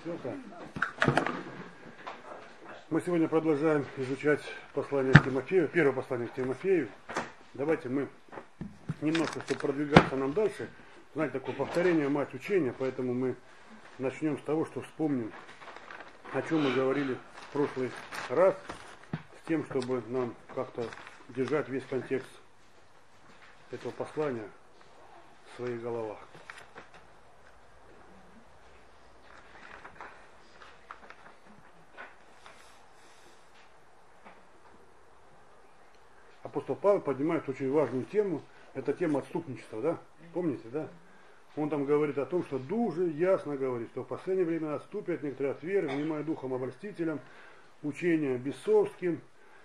света. Мы сегодня продолжаем изучать послание к Тимофею, первое послание к Тимофею. Давайте мы немножко, чтобы продвигаться нам дальше, знаете, такое повторение мать учения, поэтому мы начнем с того, что вспомним, о чем мы говорили в прошлый раз, с тем, чтобы нам как-то держать весь контекст этого послания в своих головах. Апостол Павел поднимает очень важную тему, это тема отступничества, да? Помните, да? Он там говорит о том, что дуже ясно говорит, что в последнее время отступят некоторые от веры, внимая духом обольстителям, учением бесовским,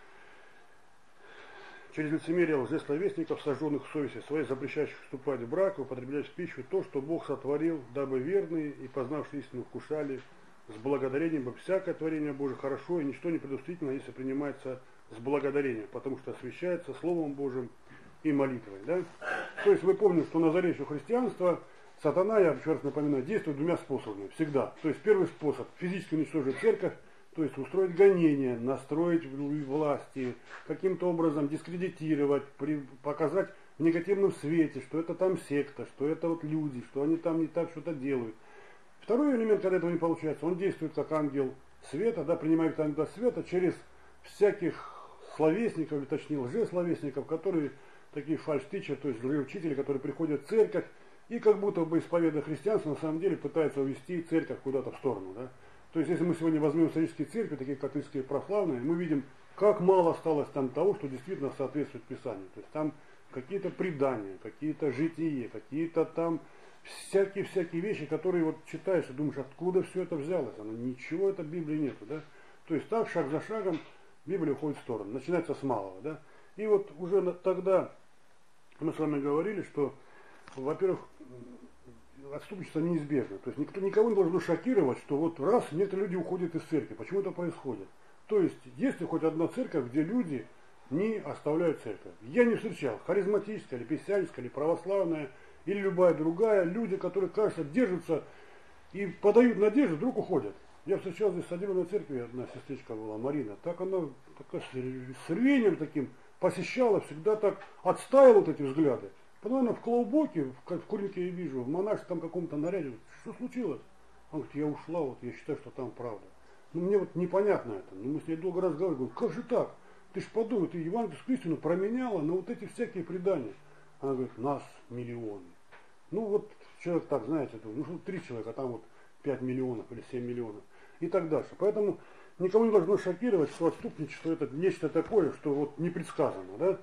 через лицемерие лжесловесников, сожженных в совести своей, запрещающих вступать в брак и употреблять в пищу то, что Бог сотворил, дабы верные и познавшие истину вкушали с благодарением, ибо всякое творение Божие хорошо, и ничто не предусмотрительно, если принимается с благодарением, потому что освящается Словом Божьим и молитвой. Да? То есть вы помните, что на заре еще христианства сатана, я еще раз напоминаю, действует двумя способами, всегда. То есть первый способ – физически уничтожить церковь, то есть устроить гонения, настроить власти, каким-то образом дискредитировать, показать в негативном свете, что это там секта, что это вот люди, что они там не так что-то делают. Второй элемент, когда этого не получается, он действует как ангел света, да, принимает ангела света через всяких словесников, или точнее лжесловесников, которые такие фальш-тичеры, то есть лжеучители, которые приходят в церковь и как будто бы исповедуя христианство, на самом деле пытаются увести церковь куда-то в сторону. Да? То есть если мы сегодня возьмем исторические церкви, такие католические православные, мы видим, как мало осталось там того, что действительно соответствует Писанию. То есть там какие-то предания, какие-то жития, какие-то там всякие вещи, которые вот читаешь и думаешь, откуда все это взялось. Оно, ничего это в Библии нету. Да? То есть так, шаг за шагом, Библия уходит в сторону. Начинается с малого. Да? И вот уже тогда мы с вами говорили, что, во-первых, отступничество неизбежно. То есть никого не должно шокировать, что вот раз некоторые люди уходят из церкви. Почему это происходит? То есть есть ли хоть одна церковь, где люди не оставляют церковь? Я не встречал. Харизматическая, или писянская, или православная, или любая другая. Люди, которые, кажется, держатся и подают надежду, вдруг уходят. Я встречал здесь в Соединенной церкви, одна сестричка была, Марина, так она такая, с рвением таким посещала, всегда так отстаивала вот эти взгляды. Потом она в клоубоке, в курнике я вижу, в монашеском каком-то наряде, что случилось? Он говорит, я ушла, вот я считаю, что там правда. Ну мне вот непонятно это, мы с ней долго разговаривали, говорю, как же так? Ты ж подумай, ты евангельскую истину променяла на вот эти всякие предания. Она говорит, нас миллионы. Ну вот человек так, знаете, ну 3 человека, а там вот 5 миллионов или 7 миллионов. И так дальше. Поэтому никого не должно шокировать, что отступничество это нечто такое, что вот не предсказано. Да?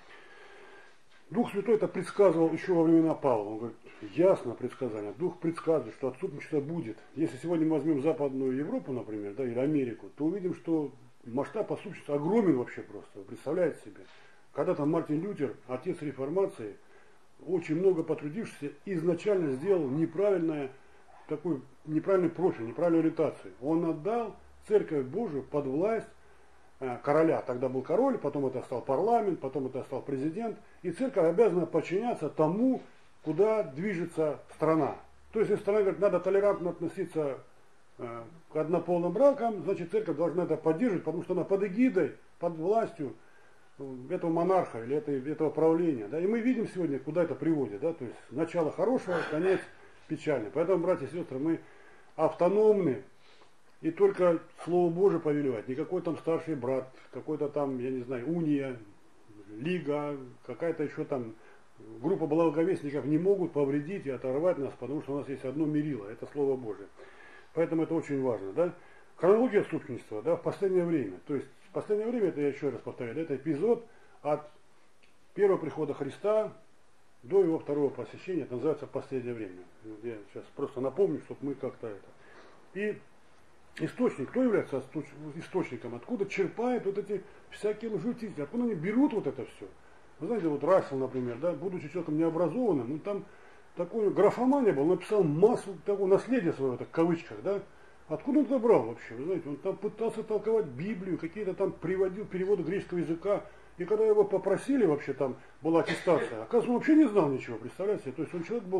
Дух Святой это предсказывал еще во времена Павла. Он говорит, ясно предсказание. Дух предсказывает, что отступничество будет. Если сегодня мы возьмем Западную Европу, например, да, или Америку, то увидим, что масштаб отступничества огромен вообще просто. Вы представляете себе. Когда-то Мартин Лютер, отец реформации, очень много потрудившись, изначально сделал такой неправильный профиль, неправильную ориентацию. Он отдал Церковь Божию под власть короля. Тогда был король, потом это стал парламент, потом это стал президент. И церковь обязана подчиняться тому, куда движется страна. То есть, если страна говорит, надо толерантно относиться к однополым бракам, значит, церковь должна это поддерживать, потому что она под эгидой, под властью этого монарха или этого правления. Да? И мы видим сегодня, куда это приводит. Да? То есть, начало хорошее, конец печальный. Поэтому, братья и сестры, мы автономны и только Слово Божие повелевать. Никакой там старший брат, какой-то там, я не знаю, уния, лига, какая-то еще там группа благовестников не могут повредить и оторвать нас, потому что у нас есть одно мерило, это Слово Божие. Поэтому это очень важно. Да? Хронология отступничества, да, в последнее время. То есть в последнее время, это я еще раз повторяю, это эпизод от первого прихода Христа до его второго посещения, это называется последнее время. Я сейчас просто напомню, чтобы мы как-то это. И источник, кто является источником, откуда черпают вот эти всякие лжеучители, откуда они берут вот это все. Вы знаете, вот Рассел, например, да, будучи человеком необразованным, он там такой графомания был, написал массу такого наследия своего, так, в кавычках, да. Откуда он это брал вообще? Вы знаете, он там пытался толковать Библию, какие-то там приводил переводы греческого языка. И когда его попросили, вообще там была аттестация, оказывается, он вообще не знал ничего, представляете? То есть он человек был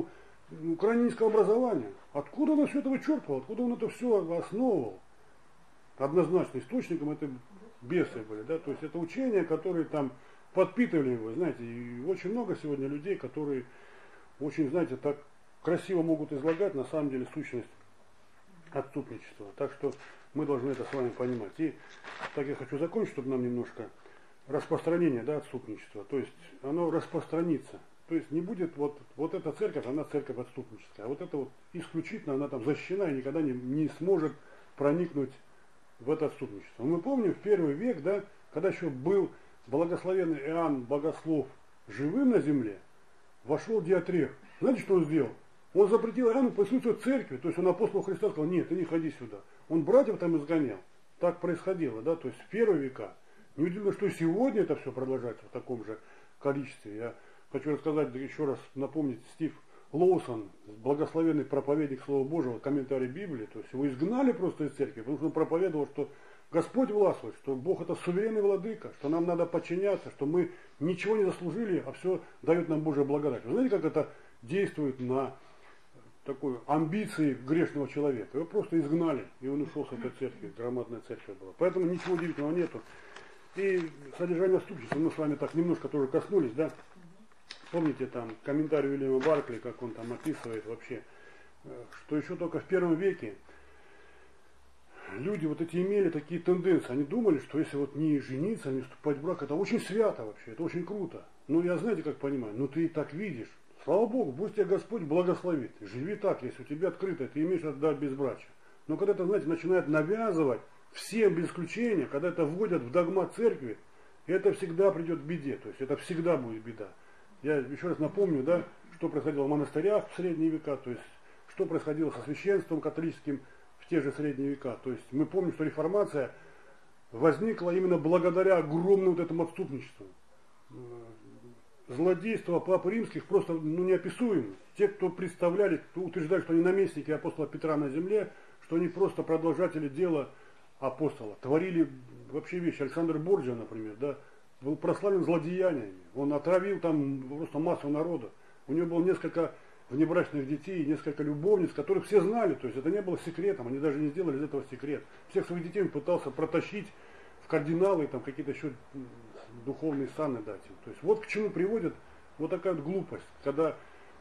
крайне низкого образования. Откуда он все это вычерпывал, откуда он это все основывал? Однозначно источником это бесы были, да, то есть это учения, которые там подпитывали его, знаете, и очень много сегодня людей, которые очень, знаете, так красиво могут излагать на самом деле сущность отступничества. Так что мы должны это с вами понимать. И так я хочу закончить, чтобы нам немножко распространение, да, отступничества, то есть оно распространится. То есть не будет вот эта церковь, она церковь отступническая, а вот это вот исключительно она там защищена и никогда не сможет проникнуть в это отступничество. Мы помним в первый век, да, когда еще был благословенный Иоанн Богослов живым на земле, вошел Диатрех. Знаете, что он сделал? Он запретил Иоанну присутствовать в церкви, то есть он апостолу Христа сказал, нет, ты не ходи сюда. Он братьев там изгонял. Так происходило, да, то есть в первые века. Неудивительно, что сегодня это все продолжается в таком же количестве. Я хочу рассказать, еще раз напомнить, Стив Лоусон, благословенный проповедник Слова Божьего, комментарий Библии, то есть его изгнали просто из церкви, потому что он проповедовал, что Господь властвует, что Бог это суверенный владыка, что нам надо подчиняться, что мы ничего не заслужили, а все дает нам Божья благодать. Вы знаете, как это действует на такой амбиции грешного человека? Его просто изгнали, и он ушел с этой церкви, громадная церковь была. Поэтому ничего удивительного нету. И содержание отступничества мы с вами так немножко тоже коснулись, да? Помните там комментарий Уильяма Баркли, как он там описывает вообще, что еще только в первом веке люди вот эти имели такие тенденции. Они думали, что если вот не жениться, не вступать в брак, это очень свято вообще, это очень круто. Ну я знаете, как понимаю, ну ты и так видишь. Слава Богу, пусть тебя Господь благословит. Живи так, если у тебя открыто, ты имеешь отдать безбрачие. Но когда это, знаете, начинает навязывать всем без исключения, когда это вводят в догмат церкви, это всегда придет к беде, то есть это всегда будет беда. Я еще раз напомню, да, что происходило в монастырях в средние века, то есть что происходило со священством католическим в те же средние века. То есть мы помним, что реформация возникла именно благодаря огромному вот этому отступничеству. Злодейство пап римских просто неописуемо. Те, кто представляли, кто утверждали, что они наместники апостола Петра на земле, что они просто продолжатели дела апостола. Творили вообще вещи. Александр Борджиа, например, да, был прославлен злодеяниями. Он отравил там просто массу народа. У него было несколько внебрачных детей, несколько любовниц, которых все знали. То есть это не было секретом. Они даже не сделали из этого секрет. Всех своих детей он пытался протащить в кардиналы, там какие-то еще духовные саны дать им. То есть вот к чему приводит вот такая вот глупость. Когда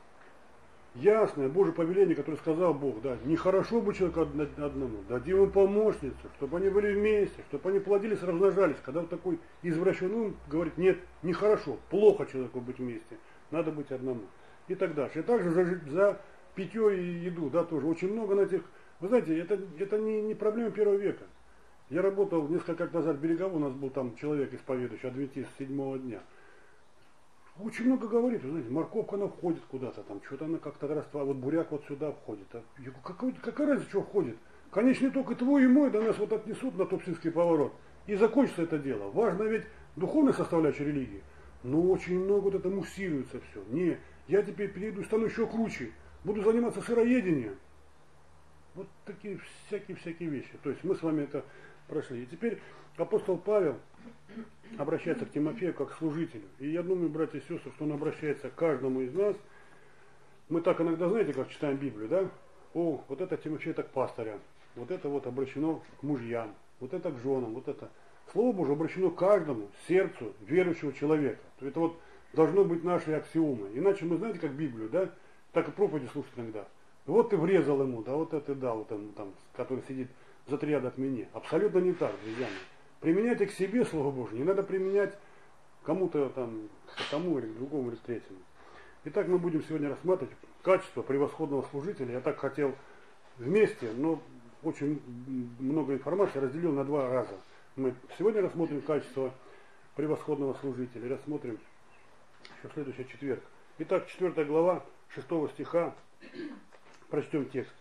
ясное Божье повеление, которое сказал Бог, да, нехорошо быть человеку одному, дадим ему помощницу, чтобы они были вместе, чтобы они плодились, размножались. Когда вот такой извращенный ум говорит, нет, нехорошо, плохо человеку быть вместе, надо быть одному. И так дальше. И также за питье и еду, да, тоже очень много на этих. Вы знаете, это не проблема первого века. Я работал несколько лет назад в Берегово, у нас был там человек исповедующий, адвентист 7-го дня. Очень много говорит, вы знаете, морковка она входит куда-то там, что-то она как-то растла, вот буряк вот сюда входит. Я говорю, какая разница, что входит? Конечно, не только твой и мой, да нас вот отнесут на Топсинский поворот. И закончится это дело. Важно ведь духовная составляющая религии. Но очень много вот это муссируется все. Не, я теперь перейду, стану еще круче, буду заниматься сыроедением. Вот такие всякие вещи. То есть мы с вами это прошли. И теперь апостол Павел обращается к Тимофею как к служителю. И я думаю, братья и сестры, что он обращается к каждому из нас. Мы так иногда, знаете, как читаем Библию, да? О, вот это Тимофей так пастыря, вот это вот обращено к мужьям, вот это к женам, вот это. Слово Божие обращено к каждому сердцу верующего человека. То это вот должно быть нашей аксиомой. Иначе мы, знаете, как Библию, да? Так и проповеди слушать иногда. Вот ты врезал ему, да, вот это ты дал, вот он, там, который сидит за 3 ряда от меня. Абсолютно не так, друзья мои. Применяйте к себе Слово Божие, не надо применять кому-то там, к тому или к другому или к третьему. Итак, мы будем сегодня рассматривать качество превосходного служителя. Я так хотел вместе, но очень много информации разделил на 2 раза. Мы сегодня рассмотрим качество превосходного служителя, рассмотрим еще в следующий четверг. Итак, 4 глава 6 стиха, прочтем текст.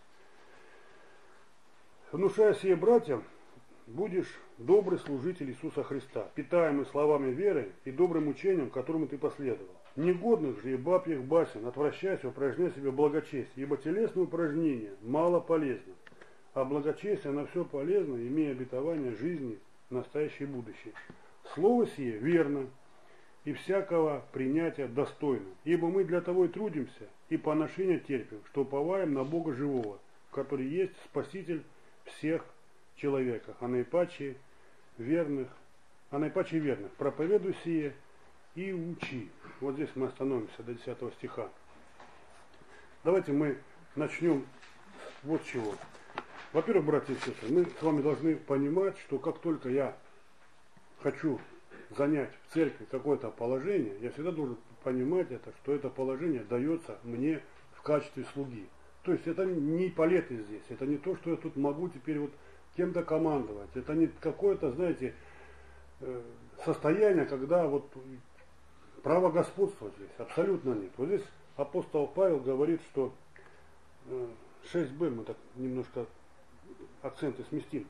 «Внушая сие братьям, будешь добрый служитель Иисуса Христа, питаемый словами веры и добрым учением, которому ты последовал. Негодных же и бабьих басен отвращайся, упражняй себе благочестие, ибо телесное упражнение мало полезно, а благочестие на все полезно, имея обетование жизни, настоящее и будущее. Слово сие верно, и всякого принятия достойно. Ибо мы для того и трудимся, и поношения терпим, что уповаем на Бога живого, который есть Спаситель всех человеков, а наипаче верных, проповедуй сие и учи. Вот здесь мы остановимся до 10 стиха. Давайте мы начнем вот с чего. Во-первых, братья и сестры, мы с вами должны понимать, что как только я хочу занять в церкви какое-то положение, я всегда должен понимать это, что это положение дается мне в качестве слуги. То есть это не палеты здесь, это не то, что я тут могу теперь вот кем-то командовать, это не какое-то, знаете, состояние, когда вот право господства здесь абсолютно нет. Вот здесь апостол Павел говорит, что 6b, мы так немножко акценты сместим.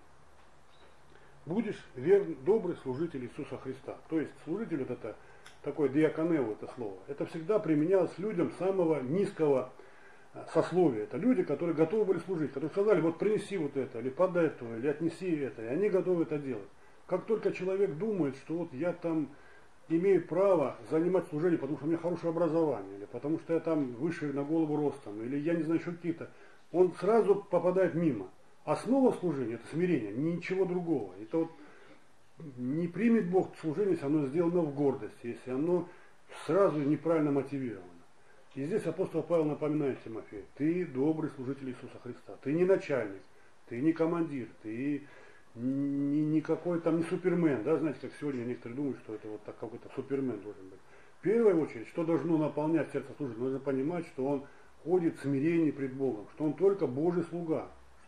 Будешь верный, добрый служитель Иисуса Христа. То есть служитель это такое диаконео, это слово. Это всегда применялось людям самого низкого сословия. Это люди, которые готовы были служить, которые сказали, вот принеси вот это, или подай это, или отнеси это. И они готовы это делать. Как только человек думает, что вот я там имею право занимать служение, потому что у меня хорошее образование, или потому что я там выше на голову ростом, или я не знаю еще какие-то, он сразу попадает мимо. Основа служения – это смирение, ничего другого. Это вот не примет Бог служение, если оно сделано в гордости, если оно сразу неправильно мотивировано. И здесь апостол Павел напоминает Тимофею: ты добрый служитель Иисуса Христа, ты не начальник, ты не командир, ты не какой там не супермен, да, знаете, как сегодня некоторые думают, что это вот так какой-то супермен должен быть. В первую очередь, что должно наполнять сердце служителя, нужно понимать, что он ходит в смирении пред Богом, что он только Божий слуга.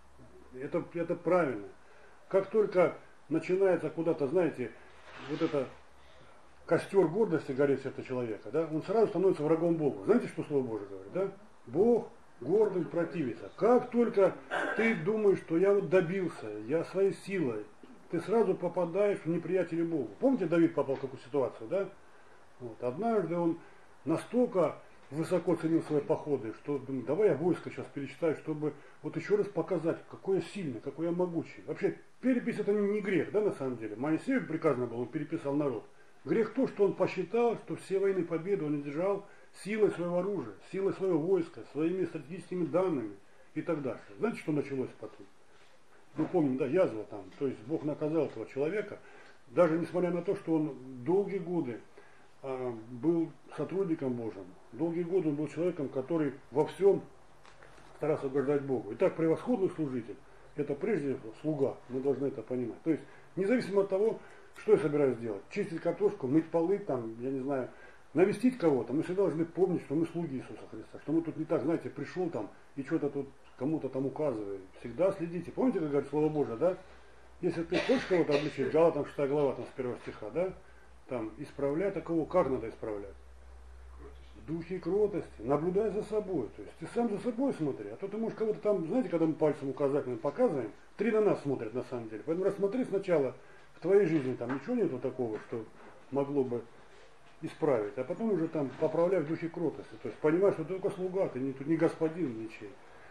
Это правильно. Как только начинается куда-то, знаете, вот это костер гордости горит в сердце человека, да, он сразу становится врагом Бога. Знаете, что Слово Божие говорит, да? Бог гордым противится. Как только ты думаешь, что я вот добился, я своей силой, ты сразу попадаешь в неприятеля Бога. Помните, Давид попал в такую ситуацию, да? Вот. Однажды он настолько высоко ценил свои походы, что думаю, давай я войско сейчас перечитаю, чтобы вот еще раз показать, какой я сильный, какой я могучий. Вообще, перепись это не грех, да, на самом деле. Моисею приказано было, он переписал народ. Грех то, что он посчитал, что все военные победы он одержал силой своего оружия, силой своего войска, своими стратегическими данными и так дальше. Знаете, что началось потом? Ну, помним, да, язва там. То есть Бог наказал этого человека, даже несмотря на то, что он долгие годы был сотрудником Божьим. Долгие годы он был человеком, который во всем старался угождать Богу. Итак, превосходный служитель – это прежде всего слуга. Мы должны это понимать. То есть, независимо от того, что я собираюсь делать, чистить картошку, мыть полы, там, я не знаю, навестить кого-то, мы всегда должны помнить, что мы слуги Иисуса Христа. Что мы тут не так, знаете, пришел там и что-то тут кому-то там указываем. Всегда следите. Помните, как говорит Слово Божие, да? Если ты хочешь кого-то обличить, Галатам 6 глава, там, с 1 стиха, да? Там, исправляй такого, как надо исправлять? В духе кротости, наблюдай за собой. То есть ты сам за собой смотри. А то ты можешь кого-то там, знаете, когда мы пальцем указательным показываем, 3 на нас смотрят на самом деле. Поэтому рассмотри сначала в твоей жизни там ничего нету такого, что могло бы исправить. А потом уже там поправляй в духе кротости. То есть понимаешь, что ты только слуга, ты не, тут не господин ничей.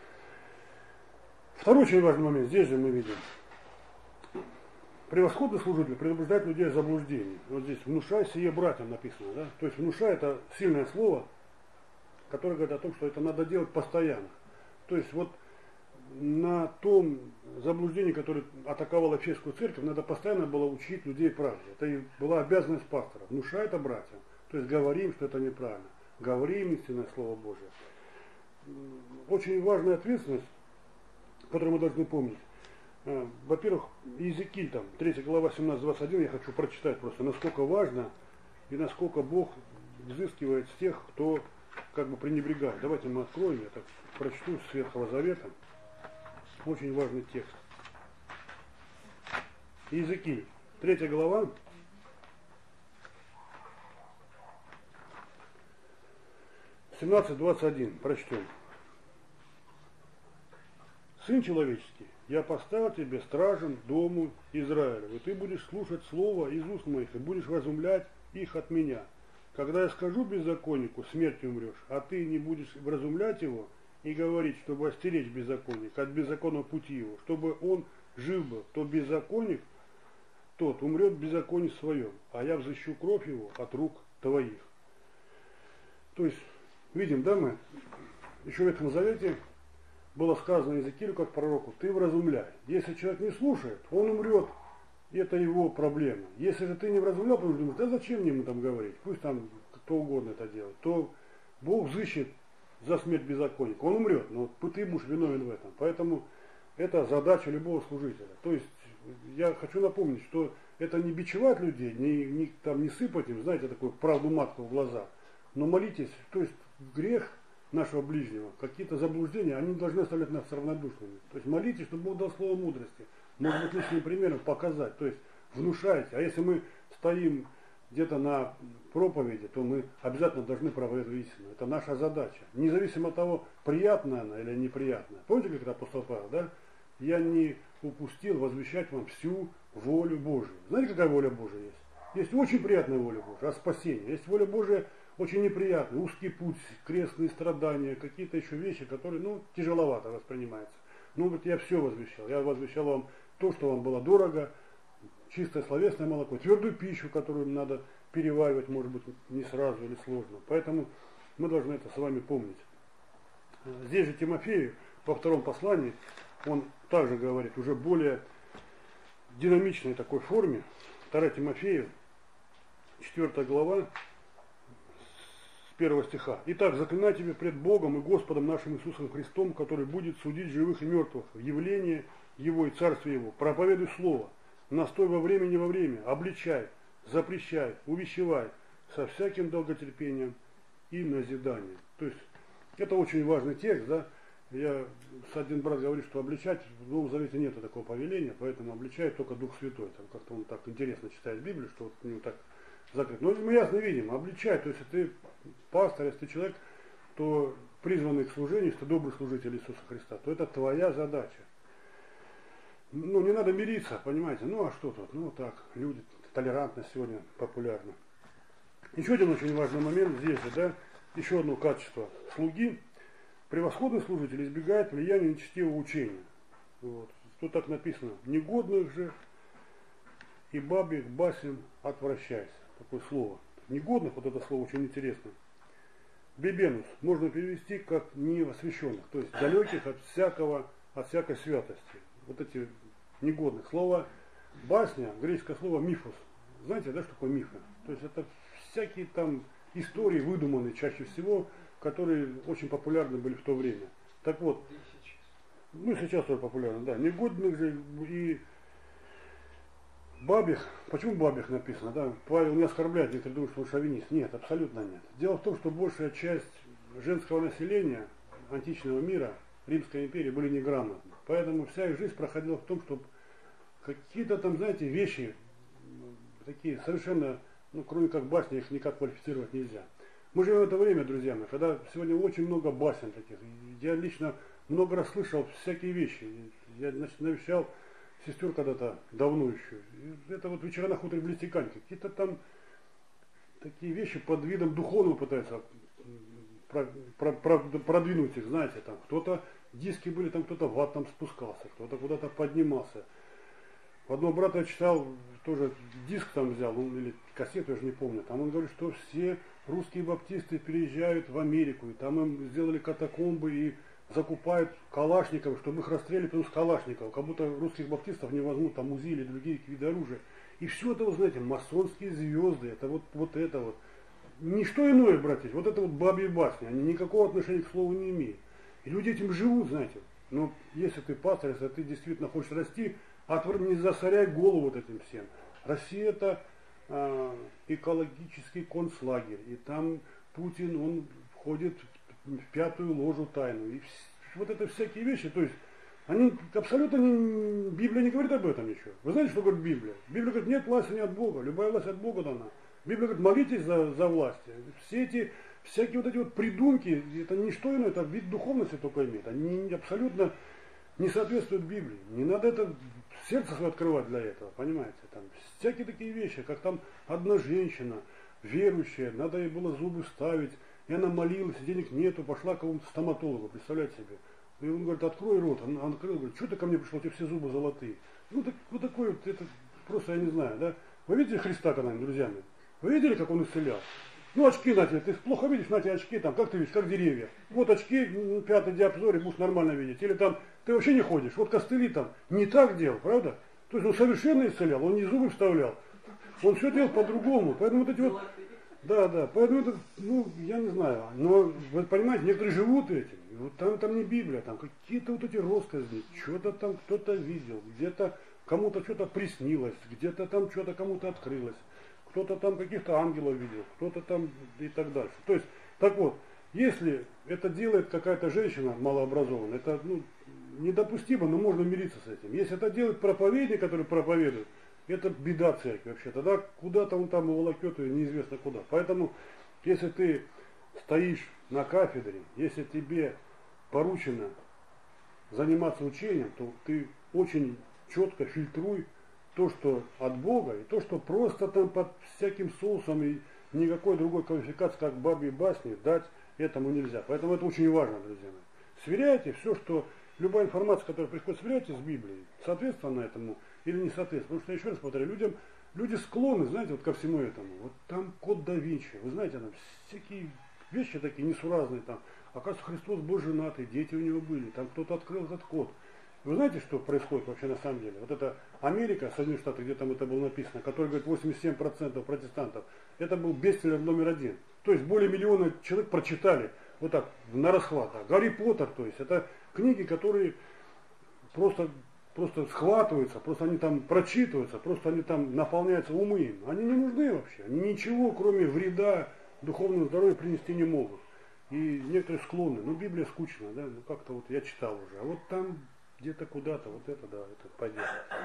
Второй очень важный момент. Здесь же мы видим. Превосходный служитель предупреждает людей о заблуждении. Вот здесь внушай сие братьям написано. Да? То есть внушай это сильное слово, которое говорит о том, что это надо делать постоянно. То есть вот на том заблуждении, которое атаковало Эфесскую церковь, надо постоянно было учить людей правде. Это и была обязанность пастора. Внушай это братьям. То есть говори им, что это неправильно. Говори им истинное Слово Божие. Очень важная ответственность, которую мы должны помнить. Во-первых, Иезекииль, там, 3 глава 17-21, я хочу прочитать просто, насколько важно и насколько Бог взыскивает с тех, кто как бы пренебрегает. Давайте мы откроем, я так прочту с Ветхого Завета. Очень важный текст. Иезекииль, 3 глава, 17-21, прочтем. Сын человеческий, я поставил тебе стражем дому Израилю, и ты будешь слушать слово из уст моих, и будешь вразумлять их от меня. Когда я скажу беззаконнику, смертью умрешь, а ты не будешь вразумлять его и говорить, чтобы остеречь беззаконника от беззаконного пути его, чтобы он жив был, то беззаконник, тот умрет в беззаконии своем, а я взыщу кровь его от рук твоих. То есть, видим, да, мы, еще в Ветхом Завете было сказано Иезекиилю как пророку, ты вразумляй. Если человек не слушает, он умрет, и это его проблема. Если же ты не вразумлял, потому что думаешь, да зачем ему там говорить, пусть там кто угодно это делает, то Бог взыщет за смерть беззаконника. Он умрет, но ты будешь виновен в этом. Поэтому это задача любого служителя. То есть я хочу напомнить, что это не бичевать людей, не сыпать им, знаете, такую правду матку в глаза, но молитесь, то есть грех нашего ближнего, какие-то заблуждения, они должны оставлять нас равнодушными. То есть молитесь, чтобы Бог дал слово мудрости. Может быть, личным примером показать. То есть внушайте. А если мы стоим где-то на проповеди, то мы обязательно должны проповедовать истину. Это наша задача. Независимо от того, приятная она или неприятная. Помните, как апостол Павел, да? Я не упустил возвещать вам всю волю Божию. Знаете, какая воля Божия есть? Есть очень приятная воля Божия, а спасение. Есть воля Божия очень неприятная, узкий путь, крестные страдания, какие-то еще вещи, которые, тяжеловато воспринимаются. Вот я все возвещал. Я возвещал вам то, что вам было дорого, чистое словесное молоко, твердую пищу, которую надо переваривать, может быть, не сразу или сложно. Поэтому мы должны это с вами помнить. Здесь же Тимофею во втором послании, он также говорит, уже более динамичной такой форме, 2 Тимофею, 4 глава, с 1 стиха. «Итак, заклинаю тебя пред Богом и Господом нашим Иисусом Христом, который будет судить живых и мертвых, явление Его и Царствие Его. Проповедуй Слово, настой во время, обличай, запрещай, увещевай, со всяким долготерпением и назиданием». То есть, это очень важный текст, да. Один брат говорит, что обличать в Новом Завете нет такого повеления, поэтому обличает только Дух Святой. Там как-то он так интересно читает Библию, что вот у него так закрыт. Но мы ясно видим, обличать, то есть если ты пастор, если ты человек, то призванный к служению, если ты добрый служитель Иисуса Христа, то это твоя задача. Не надо мириться, понимаете, а что тут, так, люди, толерантность сегодня популярна. Еще один очень важный момент здесь же, да, еще одно качество слуги. Превосходный служитель избегает влияния нечестивого учения. Тут так написано, негодных же и бабьих басен отвращайся. Такое слово. Негодных, вот это слово очень интересно. Бебенус можно перевести как неосвященных, то есть далеких от всякой святости. Вот эти негодных. Слово басня, греческое слово мифос. Знаете, да, что такое мифы? То есть это всякие там истории выдуманные чаще всего, которые очень популярны были в то время. Так вот, сейчас тоже популярно, да. Негодных же и бабьих. Почему бабьих написано? Да? Павел не оскорбляет, некоторые думают, что он шовинист. Нет, абсолютно нет. Дело в том, что большая часть женского населения античного мира, Римской империи, были неграмотны. Поэтому вся их жизнь проходила в том, чтобы какие-то там, знаете, вещи, такие совершенно, кроме как басни, их никак квалифицировать нельзя. Мы живем в это время, друзья мои, когда сегодня очень много басен таких. Я лично много раз слышал всякие вещи. Я навещал сестер когда-то давно еще. И это вот вечера на хуторе близ Тиканьки. Какие-то там такие вещи под видом духовного пытаются продвинуть их, знаете, там кто-то, диски были, там кто-то в ад там спускался, кто-то куда-то поднимался. У одного брата я читал, тоже диск там взял, или кассету, я же не помню, там он говорит, что все русские баптисты переезжают в Америку, и там им сделали катакомбы и закупают калашников, чтобы их расстреляли, потому что калашников, как будто русских баптистов не возьмут там УЗИ или другие виды оружия. И все это, вы знаете, масонские звезды, это вот это вот. Ничто иное, братья, вот это вот бабьи басни, они никакого отношения к слову не имеют. И люди этим живут, знаете. Но если ты пастор, если ты действительно хочешь расти, не засоряй голову вот этим всем. Россия это экологический концлагерь, и там Путин, он входит в пятую ложу тайну. И вот это всякие вещи, то есть они абсолютно Библия не говорит об этом еще. Вы знаете, что говорит Библия? Библия говорит, нет власти не от Бога, любая власть от Бога дана. Библия говорит, молитесь за власть. Все эти всякие вот эти вот придумки, это не что иное, это вид духовности только имеет. Они абсолютно не соответствуют Библии. Не надо это сердце свое открывать для этого, понимаете? Там всякие такие вещи, как там одна женщина, верующая, надо ей было зубы ставить, и она молилась, денег нету, пошла к какому-то стоматологу, представляете себе. И он говорит, открой рот, она открыла, говорит, что ты ко мне пришел, у тебя все зубы золотые. Так, вот такой вот, это просто я не знаю, да. Вы видели Христа когда-нибудь, друзья мои? Вы видели, как он исцелял? Ну, очки на тебе, ты плохо видишь, на тебе очки, там, как ты видишь, как деревья. Вот очки, пятый диапазоре, будешь нормально видеть. Или там, ты вообще не ходишь. Вот костыли там не так делал, правда? То есть он совершенно исцелял, он не зубы вставлял. Он все делал по-другому. Поэтому вот эти вот, да, поэтому это, ну, я не знаю. Но, вы понимаете, некоторые живут этим. Вот там не Библия, там какие-то вот эти россказни, что-то там кто-то видел, где-то кому-то что-то приснилось, где-то там что-то кому-то открылось. Кто-то там каких-то ангелов видел, кто-то там и так дальше. То есть, так вот, если это делает какая-то женщина малообразованная, это недопустимо, но можно мириться с этим. Если это делает проповедник, который проповедует, это беда церкви вообще. Тогда куда-то он там уволокет ее неизвестно куда. Поэтому, если ты стоишь на кафедре, если тебе поручено заниматься учением, то ты очень четко фильтруй то, что от Бога, и то, что просто там под всяким соусом и никакой другой квалификации, как бабьи басни, дать этому нельзя. Поэтому это очень важно, друзья мои. Сверяйте все, что, любая информация, которая приходит, сверяйте с Библией, соответственно этому или не соответственно. Потому что, еще раз повторяю, люди склонны, знаете, вот ко всему этому. Вот там код да Винчи, вы знаете, там всякие вещи такие несуразные, там, оказывается, Христос был женатый, дети у него были, там кто-то открыл этот код. Вы знаете, что происходит вообще на самом деле? Вот это Америка, Соединенные Штаты, где там это было написано, который говорит 87% протестантов, это был бестселлер номер 1. То есть более миллиона человек прочитали вот так, на расхват. Гарри Поттер, то есть это книги, которые просто схватываются, просто они там прочитываются, просто они там наполняются умы им. Они не нужны вообще, они ничего, кроме вреда духовному здоровью принести не могут. И некоторые склонны, Библия скучная, да, как-то вот я читал уже, а вот там где-то куда-то, вот это, да, это пойдет.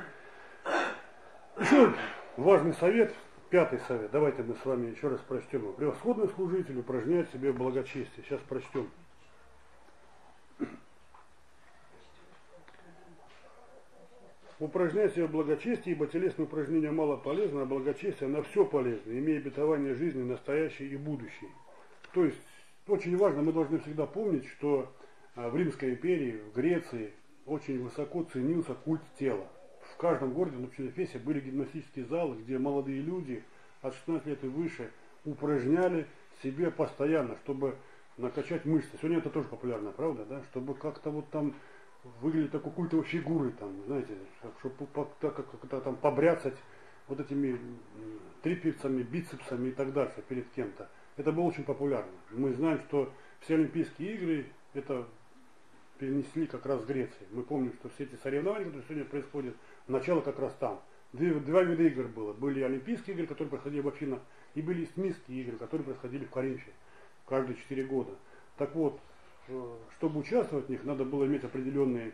Еще важный совет, 5-й совет, давайте мы с вами еще раз прочтем его. Превосходный служитель упражняет себе в благочестии. Сейчас прочтем. Упражняй себя в благочестии, ибо телесные упражнения мало полезны, а благочестие на все полезно, имея обетование жизни настоящей и будущей. То есть, очень важно, мы должны всегда помнить, что в Римской империи, в Греции очень высоко ценился культ тела. В каждом городе, например, в Эфесе, были гимнастические залы, где молодые люди от 16 лет и выше упражняли себе постоянно, чтобы накачать мышцы. Сегодня это тоже популярно, правда, да? Чтобы как-то вот там выглядеть такой культовой фигурой, там, знаете, чтобы как-то там побряцать вот этими трицепсами, бицепсами и так дальше перед кем-то. Это было очень популярно. Мы знаем, что все Олимпийские игры это перенесли как раз в Греции. Мы помним, что все эти соревнования, которые сегодня происходят, начало как раз там. Два вида игр было. Были Олимпийские игры, которые проходили в Афинах, и были Исмийские игры, которые происходили в Коринфе каждые 4 года. Так вот, чтобы участвовать в них, надо было иметь определенные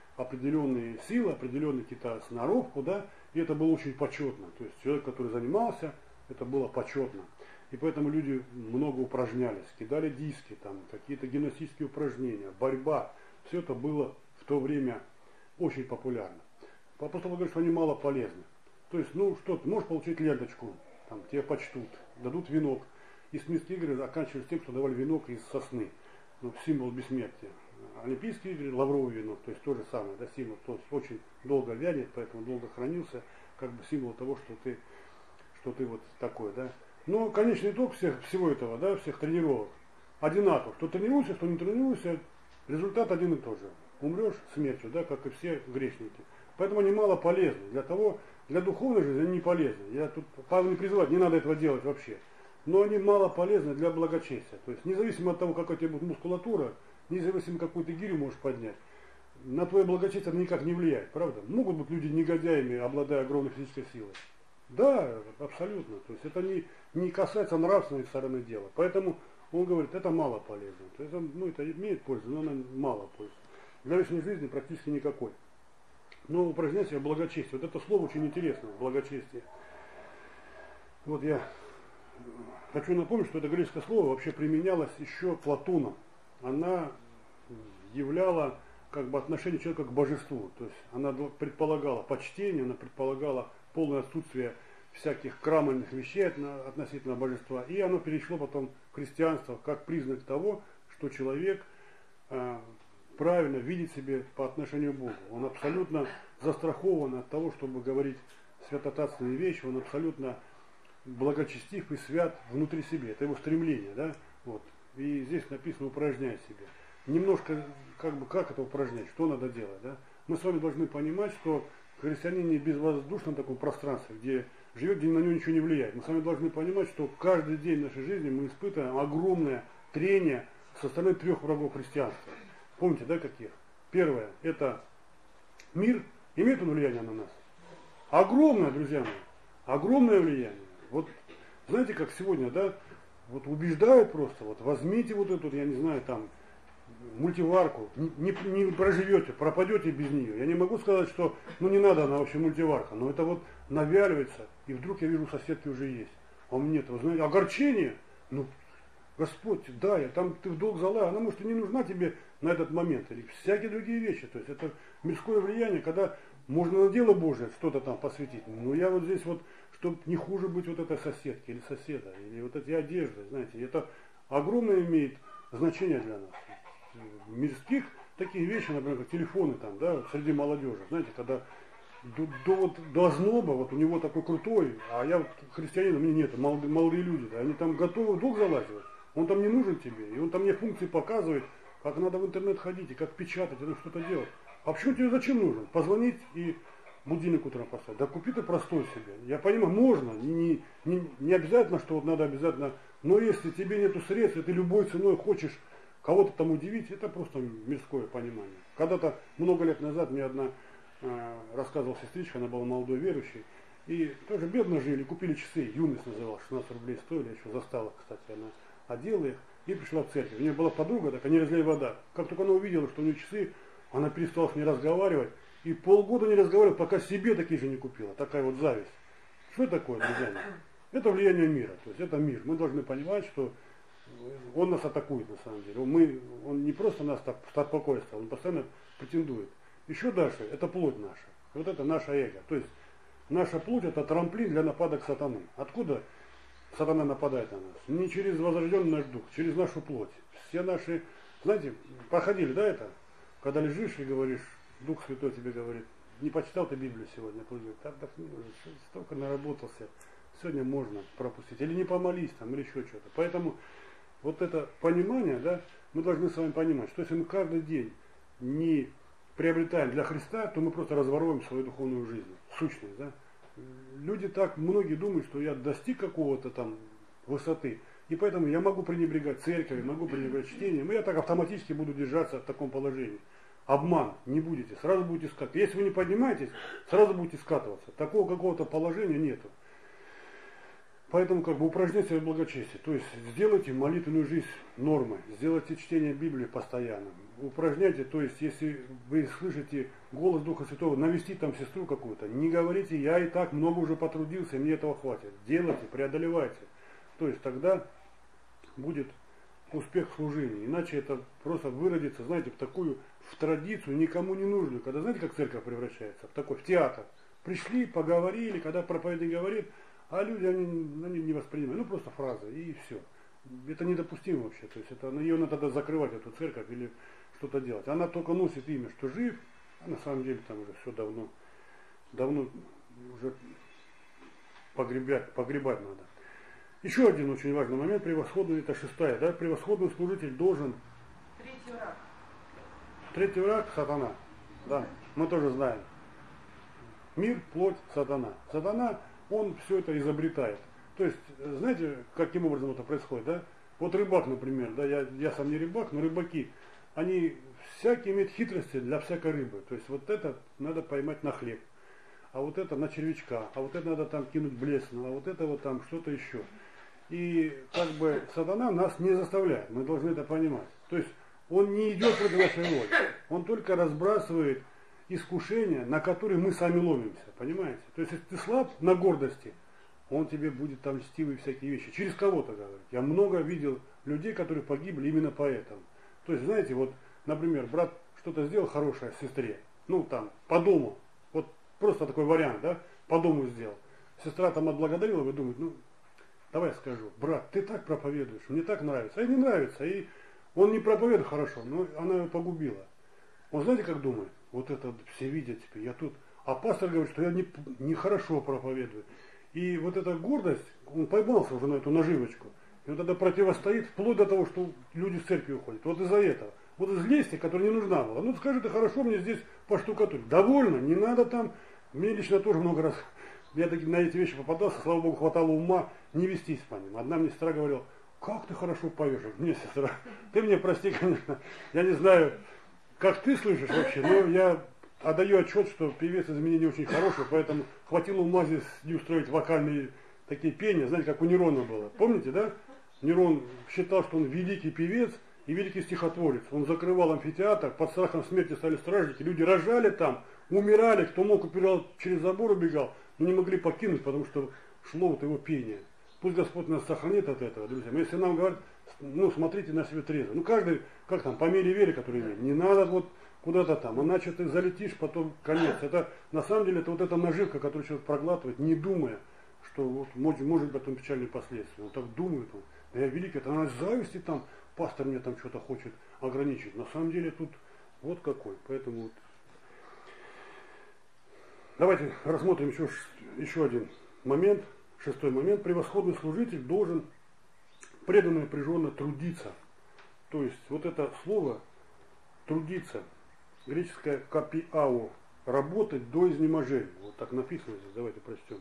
силы, определенную какие-то сноровку, да, и это было очень почетно. То есть человек, который занимался, это было почетно. И поэтому люди много упражнялись, кидали диски, там, какие-то гимнастические упражнения, борьба. Все это было в то время очень популярно. Апостол говорит, что они мало полезны. То есть, что ты можешь получить ленточку, там, тебе почтут, дадут венок. И Исмийские игры оканчивались тем, что давали венок из сосны, символ бессмертия. Олимпийские игры, лавровый венок, то есть то же самое, да, символ, то есть очень долго вянет, поэтому долго хранился, как бы символ того, что ты вот такой, да. Но конечный итог всего этого, да, всех тренировок одинаков. Кто тренируется, кто не тренируется, результат один и тот же. Умрешь смертью, да, как и все грешники. Поэтому они мало полезны. Для духовной жизни они не полезны. Я тут Павел не призываю, не надо этого делать вообще. Но они мало полезны для благочестия. То есть независимо от того, какая у тебя будет мускулатура, независимо какую ты гирю можешь поднять, на твое благочестие это никак не влияет, правда? Могут быть люди негодяями, обладая огромной физической силой. Да, абсолютно. То есть это не касается нравственной стороны дела. Поэтому он говорит, это мало полезно. То есть это имеет пользу, но она мало пользы. Для личной жизни практически никакой. Но упражнять себя в благочестии. Вот это слово очень интересно, благочестие. Вот я хочу напомнить, что это греческое слово вообще применялось еще Платоном. Она являла как бы отношение человека к божеству. То есть она предполагала почтение, она предполагала полное отсутствие всяких крамольных вещей относительно божества. И оно перешло потом в христианство как признак того, что человек правильно видит себе по отношению к Богу. Он абсолютно застрахован от того, чтобы говорить святотатственные вещи, он абсолютно благочестив и свят внутри себя. Это его стремление, да? Вот. И здесь написано упражняй себя. Немножко, как это упражнять, что надо делать, да? Мы с вами должны понимать, что христианин не в безвоздушном таком пространстве, где живет, где на него ничего не влияет. Мы с вами должны понимать, что каждый день нашей жизни мы испытываем огромное трение со стороны 3 врагов христианства. Помните, да, каких? Первое, это мир. Имеет он влияние на нас? Огромное, друзья мои. Огромное влияние. Вот знаете, как сегодня, да, вот убеждают просто, вот возьмите вот эту, я не знаю, там, мультиварку, не проживете, пропадете без нее. Я не могу сказать, что, ну не надо она вообще мультиварка, но это вот навяливается, и вдруг я вижу, у соседки уже есть. А у меня нет, вы знаете, огорчение, ну, Господь, да, там ты в долг зала, она может и не нужна тебе на этот момент, или всякие другие вещи. То есть это мирское влияние, когда можно на дело Божие что-то там посвятить. Но я вот здесь вот, чтобы не хуже быть вот этой соседки или соседа, или вот эти одежды, знаете, это огромное имеет значение для нас. Мирских такие вещи, например, как телефоны там, да, среди молодежи, знаете, когда до озноба, вот у него такой крутой, а я вот христианин, у меня нет, молодые люди, да, они там готовы в долг залазить, он там не нужен тебе, и он там мне функции показывает, как надо в интернет ходить, и как печатать, и что-то делать. А почему тебе зачем нужен? Позвонить и будильник утром поставить. Да купи ты простой себе. Я понимаю, можно, не обязательно, что вот надо обязательно, но если тебе нету средств, и ты любой ценой хочешь кого-то там удивить, это просто мирское понимание. Когда-то, много лет назад, мне одна рассказывала сестричка, она была молодой верующей, и тоже бедно жили, купили часы, юность называлась, 16 рублей стоили, я еще застала, кстати, она одела их и пришла в церковь. У нее была подруга, такая, не разлей вода. Как только она увидела, что у нее часы, она перестала с ней разговаривать, и полгода не разговаривала, пока себе такие же не купила. Такая вот зависть. Что это такое, друзья? Это влияние мира, то есть это мир. Мы должны понимать, что он нас атакует на самом деле. Он не просто нас так в стат покоя стал, он постоянно претендует. Еще дальше, это плоть наша. Вот это наше эго. То есть наша плоть это трамплин для нападок сатаны. Откуда сатана нападает на нас? Не через возрожденный наш дух, через нашу плоть. Все наши, знаете, проходили, да, это? Когда лежишь и говоришь, Дух Святой тебе говорит, не почитал ты Библию сегодня, так отдохни, столько наработался, сегодня можно пропустить. Или не помолись там, или еще что-то. Поэтому вот это понимание, да, мы должны с вами понимать, что если мы каждый день не приобретаем для Христа, то мы просто разворовываем свою духовную жизнь, сущность, да. Люди так, многие думают, что я достиг какого-то там высоты, и поэтому я могу пренебрегать церковью, могу пренебрегать чтением, и я так автоматически буду держаться в таком положении. Обман, не будете, сразу будете скатываться. Если вы не поднимаетесь, сразу будете скатываться. Такого какого-то положения нету. Поэтому как бы упражняйте свое благочестие. То есть сделайте молитвенную жизнь нормой, сделайте чтение Библии постоянным. Упражняйте, то есть если вы слышите голос Духа Святого, навестить там сестру какую-то, не говорите, я и так много уже потрудился, и мне этого хватит. Делайте, преодолевайте. То есть тогда будет успех в служении. Иначе это просто выродится, знаете, в традицию никому не нужную. Когда, знаете, как церковь превращается? В театр. Пришли, поговорили, когда проповедник говорит, а люди, они не воспринимают. Ну, просто фраза, и все. Это недопустимо вообще. То есть ее надо тогда закрывать, эту церковь, или что-то делать. Она только носит имя, что жив, а на самом деле там уже все давно уже погребать надо. Еще один очень важный момент, превосходный, это 6-я, да, превосходный служитель должен... Третий враг сатана, да, мы тоже знаем. Мир, плоть, сатана. Сатана, он все это изобретает. То есть, знаете, каким образом это происходит, да? Вот рыбак, например, да, я сам не рыбак, но рыбаки, они всякие имеют хитрости для всякой рыбы. То есть вот это надо поймать на хлеб, а вот это на червячка, а вот это надо там кинуть блесну, а вот это вот там что-то еще. И как бы сатана нас не заставляет, мы должны это понимать. То есть он не идет против нашей воли, он только разбрасывает искушения, на которые мы сами ломимся, понимаете? То есть если ты слаб на гордости, он тебе будет там льстивые всякие вещи. Через кого-то говорит. Я много видел людей, которые погибли именно поэтому. То есть, знаете, вот, например, брат что-то сделал хорошее сестре, ну там, по дому, вот просто такой вариант, да, по дому сделал. Сестра там отблагодарила, вы думаете, ну, давай я скажу, брат, ты так проповедуешь, мне так нравится, а ей не нравится, и он не проповедует хорошо, но она его погубила. Он знаете, как думает? Вот это все видят теперь, я тут, а пастор говорит, что я не хорошо проповедую. И вот эта гордость, он поймался уже на эту наживочку. И он тогда противостоит вплоть до того, что люди в церкви уходят. Вот из-за этого. Вот из лести, которая не нужна была. Ну скажи ты, хорошо, мне здесь поштукатурить. Довольно, не надо там. Мне лично тоже много раз, я на эти вещи попадался, слава Богу, хватало ума не вестись по ним. Одна мне сестра говорила, как ты хорошо поешь. Мне, сестра, ты мне прости, конечно, я не знаю, как ты слышишь вообще, но я отдаю отчет, что певец из меня не очень хороший, поэтому хватило ума здесь не устроить вокальные такие пения, знаете, как у Нерона было. Помните, да? Нерон считал, что он великий певец и великий стихотворец. Он закрывал амфитеатр, под страхом смерти стали стражники, люди рожали там, умирали, кто мог, убирал, через забор убегал, но не могли покинуть, потому что шло вот его пение. Пусть Господь нас сохранит от этого, друзья. Но если нам говорят, ну смотрите на себя трезво. Ну каждый, как там, по мере веры, который имеет. Не надо вот куда-то там, иначе ты залетишь, потом конец. Это на самом деле это вот эта наживка, которую человек проглатывает, не думая, что вот, может быть потом печальные последствия. Он так думает, он, да я великий, это она зависти там, пастор мне там что-то хочет ограничить. На самом деле тут вот какой. Поэтому вот. Давайте рассмотрим еще один момент. Шестой момент. Превосходный служитель должен преданно и напряженно трудиться. То есть вот это слово трудиться, греческое капиао, работать до изнеможения. Вот так написано здесь. Давайте прочтем.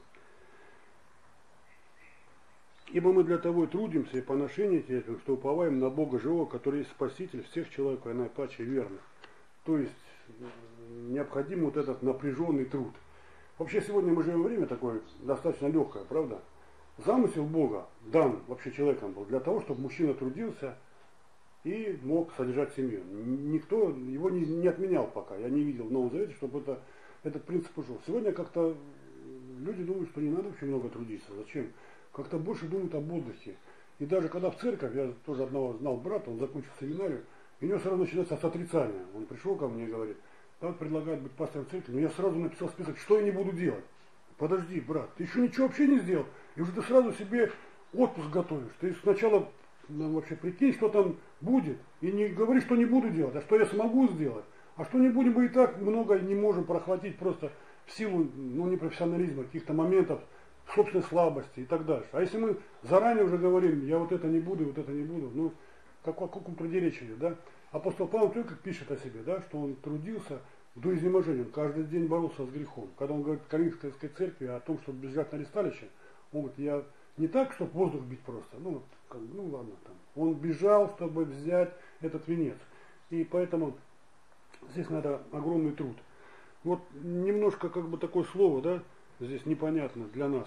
Ибо мы для того и трудимся, и поношение терпим, что уповаем на Бога живого, который есть Спаситель всех человеков, и наипаче верных. То есть необходим вот этот напряженный труд. Вообще сегодня мы живем время такое достаточно легкое, правда? Замысел Бога дан вообще человеком был для того, чтобы мужчина трудился и мог содержать семью. Никто его не отменял пока. Я не видел в Новом Завете, чтобы этот принцип ушел. Сегодня как-то люди думают, что не надо вообще много трудиться. Зачем? Как-то больше думают об отдыхе. И даже когда в церковь, я тоже одного знал брата, он закончил семинарию, и у него сразу начинается с отрицания. Он пришел ко мне и говорит, так предлагают быть пастором церкви, но я сразу написал список, что я не буду делать. Подожди, брат, ты еще ничего вообще не сделал, и уже ты сразу себе отпуск готовишь. Ты сначала вообще прикинь, что там будет, и не говори, что не буду делать, а что я смогу сделать. А что не будем, мы и так много не можем прохватить просто в силу непрофессионализма, каких-то моментов, собственной слабости и так дальше. А если мы заранее уже говорим, я вот это не буду, ну, о каком противоречии, да? Апостол Павел только пишет о себе, да, что он трудился до изнеможения, он каждый день боролся с грехом. Когда он говорит Коринфской церкви о том, чтобы бежать на ресталище, он говорит, я не так, чтобы воздух бить просто, ну ладно там. Он бежал, чтобы взять этот венец. И поэтому здесь надо огромный труд. Вот немножко как бы такое слово, да, здесь непонятно для нас.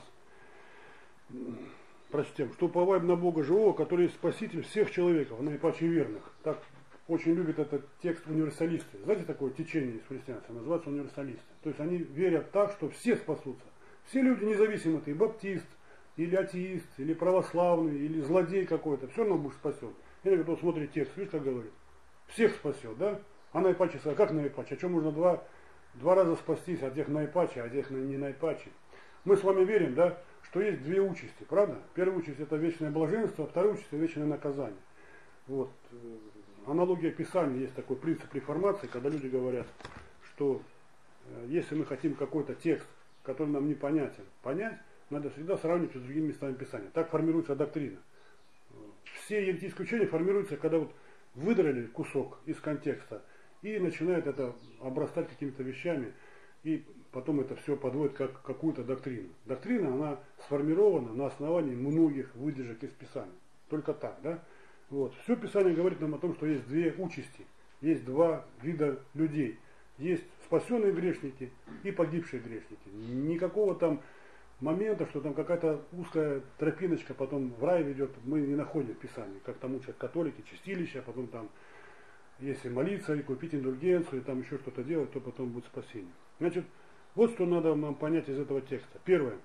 Прочтем, что уповаем на Бога живого, который есть Спаситель всех человеков, наипаче верных. Так очень любят этот текст универсалисты. Знаете, такое течение из христианства, называется универсалисты. То есть они верят так, что все спасутся. Все люди, независимо ты, баптист, или атеист, или православный, или злодей какой-то, все равно будешь спасен. И они говорят, смотри текст, видишь, как говорит. Всех спасет, да? А наипаче, как наипаче? А что можно два раза спастись, от тех наипаче, а тех не наипаче? Мы с вами верим, да, что есть две участи, правда? Первая участь это вечное блаженство, а вторая участь это вечное наказание. Вот. Аналогия Писания, есть такой принцип реформации, когда люди говорят, что если мы хотим какой-то текст, который нам непонятен, понять, надо всегда сравнивать с другими местами Писания. Так формируется доктрина. Все еретические учения формируются, когда вот выдрали кусок из контекста и начинают это обрастать какими-то вещами, и потом это все подводит как какую-то доктрину. Доктрина, она сформирована на основании многих выдержек из Писания. Только так, да? Вот. Все Писание говорит нам о том, что есть две участи, есть два вида людей. Есть спасенные грешники и погибшие грешники. Никакого там момента, что там какая-то узкая тропиночка потом в рай ведет, мы не находим в Писании. Как там учат католики, чистилища, потом там, если молиться и купить индульгенцию, и там еще что-то делать, то потом будет спасение. Значит, вот что надо нам понять из этого текста. Первое.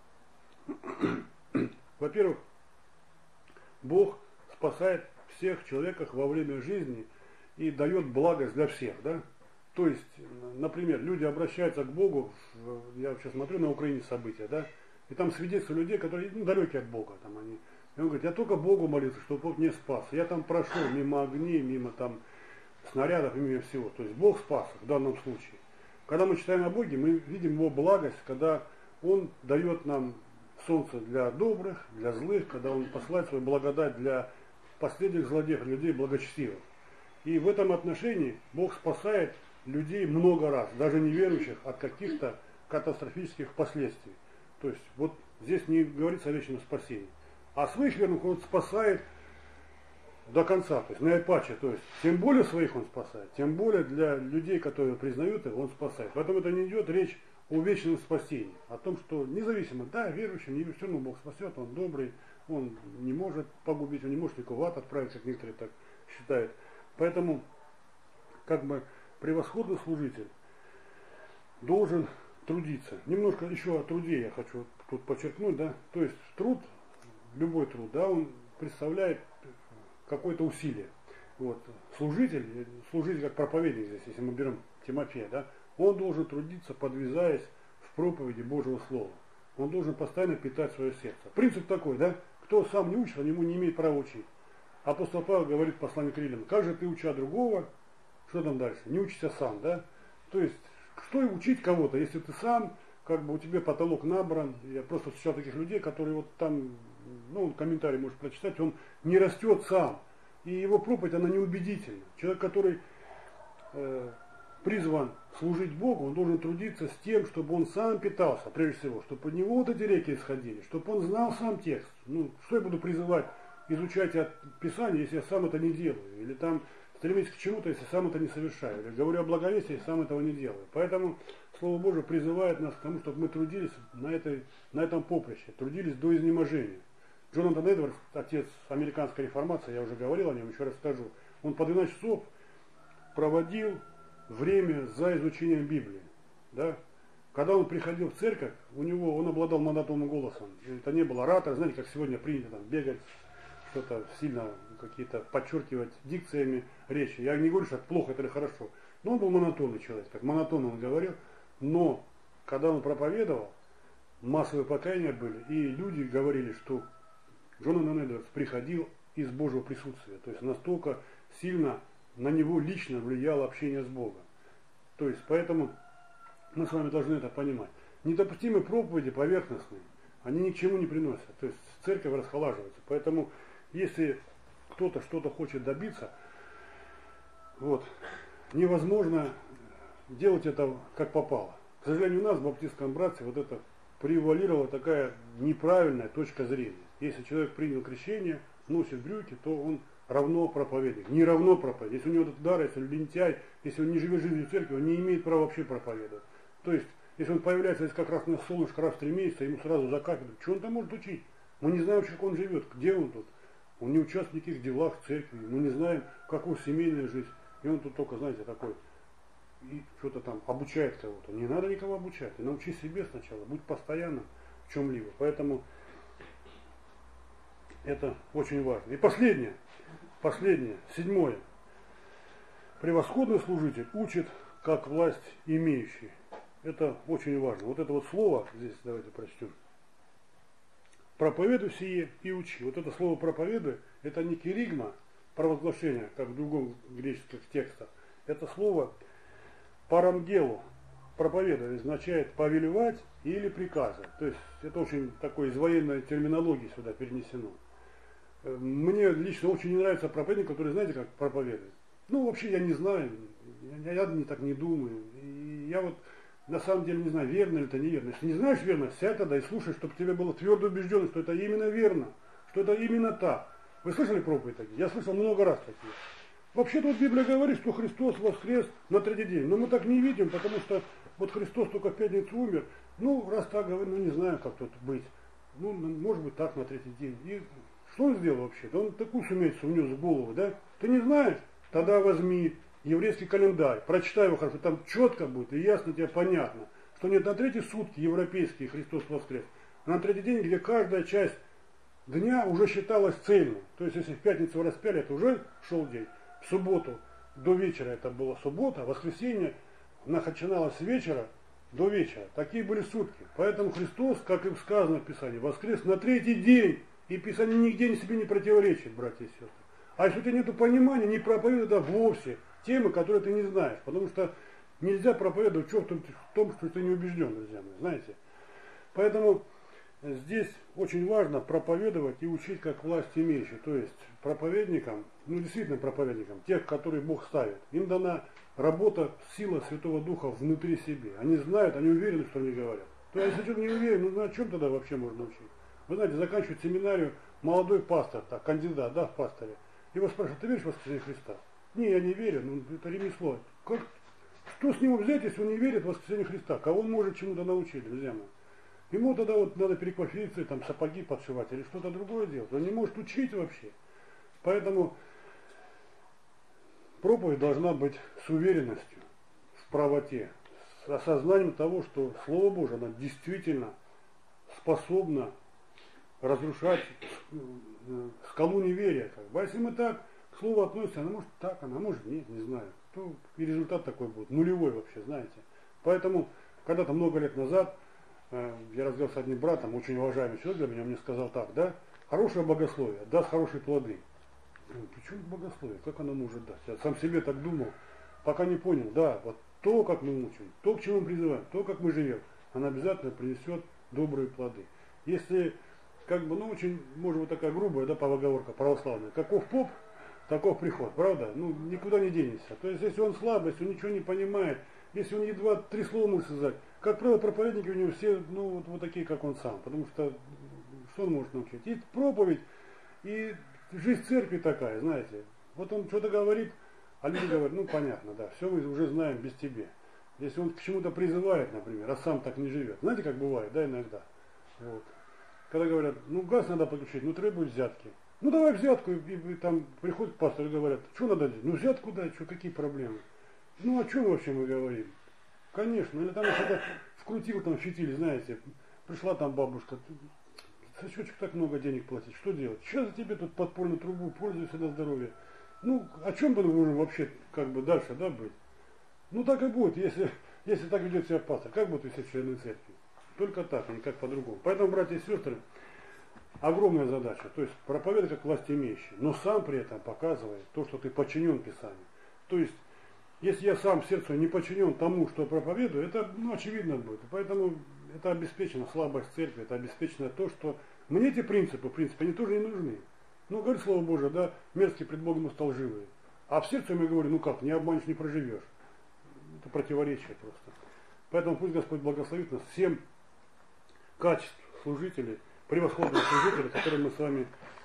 Во-первых, Бог спасает всех человеков во время жизни и дает благость для всех, да? То есть, например, люди обращаются к Богу, я сейчас смотрю на Украине события, да, и там свидетельства людей, которые далекие от Бога, там они, и он говорит, я только Богу молился, чтобы Бог меня спас, я там прошел мимо огней, мимо там снарядов, мимо всего, то есть Бог спас в данном случае. Когда мы читаем о Боге, мы видим Его благость, когда Он дает нам солнце для добрых, для злых, когда Он посылает свою благодать для последних злодеев, людей благочестивых. И в этом отношении Бог спасает людей много раз, даже неверующих, от каких-то катастрофических последствий. То есть вот здесь не говорится о вечном спасении. А своих верных Он спасает до конца, то есть наипаче, то есть тем более своих Он спасает, тем более для людей, которые признают Его, Он спасает. Поэтому это не идет речь о вечном спасении, о том, что независимо, да, верующим, не все равно Бог спасет, Он добрый, Он не может погубить, Он не может никого в ад отправить, как некоторые так считают. Поэтому, как бы, превосходный служитель должен трудиться. Немножко еще о труде я хочу тут подчеркнуть, да, то есть труд, любой труд, да, он представляет какое-то усилие. Вот. Служитель как проповедник здесь, если мы берем Тимофея, да, он должен трудиться, подвязаясь в проповеди Божьего Слова. Он должен постоянно питать свое сердце. Принцип такой, да, кто сам не учит, он ему не имеет права учить. Апостол Павел говорит в послании к Римлянам, как же ты, уча другого, что там дальше, не учишься сам, да? То есть, что и учить кого-то, если ты сам, как бы у тебя потолок набран. Я просто встречал таких людей, которые вот там, ну, комментарий может прочитать, он не растет сам. И его проповедь, она неубедительна. Человек, который призван служить Богу, он должен трудиться с тем, чтобы он сам питался, прежде всего, чтобы от него вот эти реки исходили, чтобы он знал сам текст. Ну, что я буду призывать изучать от Писания, если я сам это не делаю? Или там стремиться к чему-то, если сам это не совершаю? Или говорю о благовестии, если сам этого не делаю? Поэтому Слово Божие призывает нас к тому, чтобы мы трудились на этом поприще, трудились до изнеможения. Джонатан Эдвардс, отец американской реформации, я уже говорил о нем, еще раз скажу, он по 12 часов проводил время за изучением Библии. Да? Когда он приходил в церковь, он обладал монотонным голосом. Это не был оратор, знаете, как сегодня принято там, бегать, что-то сильно какие-то подчеркивать дикциями речи. Я не говорю, что это плохо, это или хорошо. Но он был монотонный человек, так монотонно он говорил. Но когда он проповедовал, массовые покаяния были, и люди говорили, что Джонатан Эдвардс приходил из Божьего присутствия. То есть настолько сильно на него лично влияло общение с Богом. То есть поэтому мы с вами должны это понимать. Недопустимые проповеди поверхностные, они ни к чему не приносят. То есть церковь расхолаживается. Поэтому если кто-то что-то хочет добиться, вот, невозможно делать это как попало. К сожалению, у нас в баптистском братстве вот это превалировала такая неправильная точка зрения. Если человек принял крещение, носит брюки, то он равно проповедник. Не равно проповедник. Если у него этот дар, если он лентяй, если он не живет жизнью церкви, он не имеет права вообще проповедовать. То есть, если он появляется здесь как раз на солнышко раз в 3 месяца, ему сразу за кафедру, что он там может учить? Мы не знаем вообще, как он живет, где он тут. Он не участвует в никаких делах в церкви, мы не знаем, какой семейная жизнь. И он тут только, знаете, такой, и что-то там обучает кого-то. Не надо никого обучать. Ты научи себе сначала, будь постоянным в чем-либо. Поэтому это очень важно. И последнее, 7. Превосходный служитель учит, как власть имеющий. Это очень важно. Вот это вот слово, здесь давайте прочтем. Проповедуй сие и учи. Вот это слово проповедуй, это не киригма, провозглашение, как в другом греческих текстах. Это слово парангелу, проповедовать, означает повелевать или приказывать. То есть это очень такой из военной терминологии сюда перенесено. Мне лично очень не нравится проповедник, который, знаете, как проповедует. Ну, вообще я не знаю, я не так не думаю. И я вот на самом деле не знаю, верно или это неверно. Если не знаешь верно, сядь тогда и слушай, чтобы тебе было твердо убеждено, что это именно верно, что это именно так. Вы слышали проповеди такие? Я слышал много раз такие. Вообще-то вот Библия говорит, что Христос воскрес на 3-й день. Но мы так не видим, потому что вот Христос только в пятницу умер. Ну, раз так говорит, ну не знаю, как тут быть. Ну, может быть так на 3-й день. И что он сделал вообще? Да он такую сумеется унес в голову, да? Ты не знаешь? Тогда возьми еврейский календарь, прочитай его хорошо, там четко будет и ясно тебе понятно, что нет на 3-й сутки европейский Христос воскрес, а на 3-й день, где каждая часть дня уже считалась цельной. То есть, если в пятницу распяли, это уже шел день. В субботу до вечера это была суббота, воскресенье начиналось с вечера до вечера. Такие были сутки. Поэтому Христос, как и сказано в Писании, воскрес на 3-й день. И Писание нигде себе не противоречит, братья и сестры. А если у тебя нет понимания, не проповедуй это вовсе темы, которые ты не знаешь. Потому что нельзя проповедовать в том, что ты не убежден, друзья мои, знаете. Поэтому здесь очень важно проповедовать и учить как власть имеющий. То есть проповедникам, ну действительно проповедникам, тех, которые Бог ставит, им дана работа, сила Святого Духа внутри себе. Они знают, они уверены, что они говорят. То есть, если что-то не уверен, ну о чем тогда вообще можно учить? Вы знаете, заканчивает семинарию молодой пастор, так, кандидат, да, в пасторе. Его спрашивают, ты веришь в воскресение Христа? Не, я не верю, ну это ремесло. Что с него взять, если он не верит в воскресение Христа? Кого он может чему-то научить, друзья мои? Ему тогда вот надо переквалифицировать, там, сапоги подшивать или что-то другое делать. Он не может учить вообще. Поэтому проповедь должна быть с уверенностью, в правоте, с осознанием того, что Слово Божие, оно действительно способно разрушать скалу неверия. Как бы. А если мы так к Слову относимся, она может так, она может нет, не знаю. То и результат такой будет, нулевой вообще, знаете. Поэтому, когда-то много лет назад, я разговаривал с одним братом, очень уважаемый человек для меня, он мне сказал так, да, хорошее богословие даст хорошие плоды. Почему богословие? Как оно может дать? Я сам себе так думал, пока не понял, да, вот то, как мы учим, то, к чему мы призываем, то, как мы живем, оно обязательно принесет добрые плоды. Если, как бы, ну, очень, может быть, такая грубая, да, поговорка православная, каков поп, таков приход, правда? Ну, никуда не денешься. То есть, если он слабый, если он ничего не понимает, если он едва 3 слова может сказать, как правило, проповедники у него все, ну, вот такие, как он сам, потому что он может научить? И проповедь, и жизнь церкви такая, знаете. Вот он что-то говорит, а люди говорят, ну понятно, да, все мы уже знаем без тебя. Если он к чему-то призывает, например, а сам так не живет. Знаете, как бывает, да, иногда. Вот. Когда говорят, ну газ надо подключить, ну требуют взятки. Ну давай взятку, и там приходят пасторы и говорят, что надо делать? Ну взятку дай, что, какие проблемы? Ну о чем вообще мы говорим? Конечно, или там что-то вкрутил, там фитиль, знаете, пришла там бабушка, сачочек так много денег платить, что делать? Сейчас за тебе тут подпольную трубу, пользуйся на здоровье. Ну, о чем бы нужно вообще, как бы, дальше, да, быть? Ну, так и будет, если так ведет себя пастор. Как будет вести члены церкви? Только так, а никак по-другому. Поэтому, братья и сестры, огромная задача. То есть, проповедовать как власть имеющий, но сам при этом показывает то, что ты подчинен Писанию. То есть, если я сам сердцу не подчинен тому, что проповедую, это, ну, очевидно будет. Поэтому это обеспечена слабость церкви, это обеспечено то, что мне эти принципы, в принципе, они тоже не нужны. Ну, говорит Слово Божие, да, мерзкий пред Богом стал живый. А в сердце я говорю, ну как, не обманешь, не проживешь. Это противоречие просто. Поэтому пусть Господь благословит нас всем качеств служителей, превосходных служителей, которые мы с вами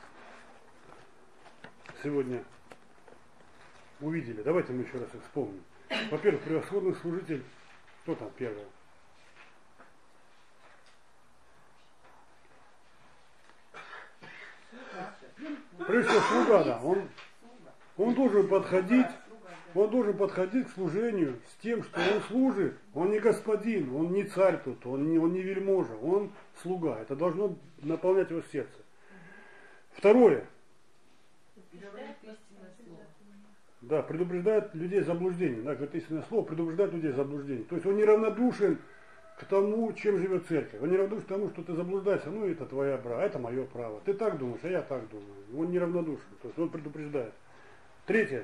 сегодня увидели. Давайте мы еще раз их вспомним. Во-первых, превосходный служитель, кто там первый? Прежде всего, слуга, да, он должен подходить к служению с тем, что он служит. Он не господин, он не царь тут, он не вельможа, он слуга. Это должно наполнять его сердце. Второе. Да, предупреждает людей заблуждений. Да, говорит истинное слово, предупреждает людей заблуждений. То есть он неравнодушен к тому, чем живет церковь. Он неравнодушен к тому, что ты заблуждаешься, ну это твоя право, это мое право. Ты так думаешь, а я так думаю. Он неравнодушен, то есть он предупреждает. Третье.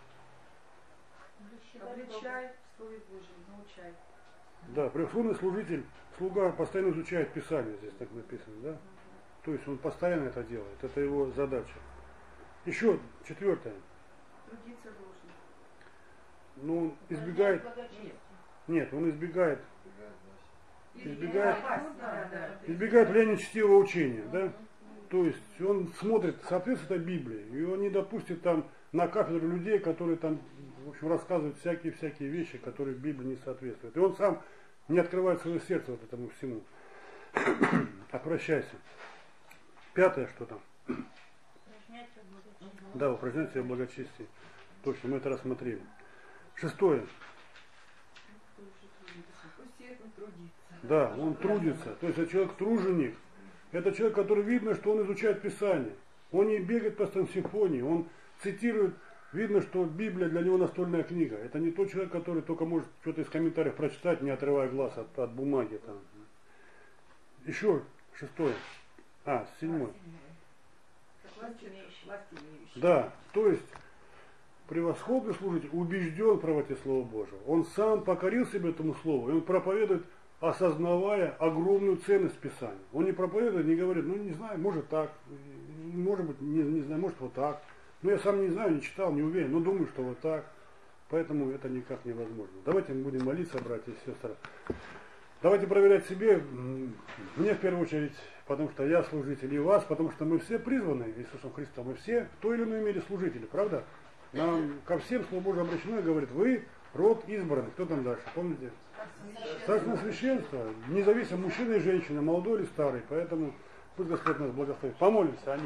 Обличай в Слове Божьем, научай. Да, превосходный служитель, слуга постоянно изучает Писание, здесь так написано, да? То есть он постоянно это делает, это его задача. Еще четвертое. Трудиться должен. Ну, он избегает. Нет, он избегает влияния чтивого учения, да? То есть он смотрит, соответствует этой Библии, и он не допустит там на кафедру людей, которые там, в общем, рассказывают всякие вещи, которые Библии не соответствуют. И он сам не открывает свое сердце вот этому всему. Опрощайся. Пятое, что там? Да, упражнять себя в благочестии. Точно, мы это рассмотрели. Шестое. Да, он трудится. То есть это человек труженик. Это человек, который видно, что он изучает Писание. Он не бегает по симфонии, он цитирует, видно, что Библия для него настольная книга. Это не тот человек, который только может что-то из комментариев прочитать, не отрывая глаз от бумаги. Там. Еще шестое. Седьмое. Да, то есть превосходный служитель убежден в правоте Слова Божьего. Он сам покорил себе этому слову, и он проповедует осознавая огромную ценность Писания. Он не проповедует, не говорит, ну не знаю, может так, может быть, не знаю, может вот так. Но я сам не знаю, не читал, не уверен, но думаю, что вот так. Поэтому это никак невозможно. Давайте мы будем молиться, братья и сестры. Давайте проверять себе, мне в первую очередь, потому что я служитель, и вас, потому что мы все призваны Иисусом Христом, мы все в той или иной мере служители, правда? Нам ко всем Слово Божие обращено и говорит, вы род избранный. Кто там дальше, помните? Царственное священство, независимо мужчина и женщина, молодой или старый, поэтому пусть Господь нас благословит. Помолимся.